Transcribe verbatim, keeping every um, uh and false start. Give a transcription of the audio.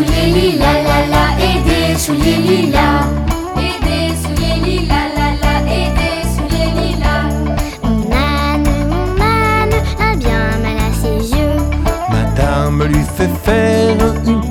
souliers lilas, la la, et des souliers lilas. Et des souliers lilas, la la, et des souliers lilas. Mon âne, mon âne a bien mal à ses yeux. Madame lui fait faire une